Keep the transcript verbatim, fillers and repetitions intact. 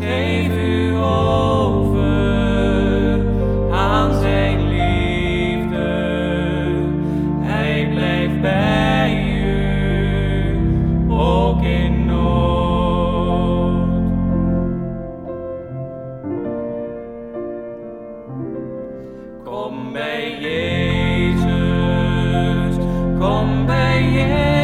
Geef u over aan zijn liefde. Hij blijft bij u, ook in nood. Kom bij Jezus, kom bij Jezus.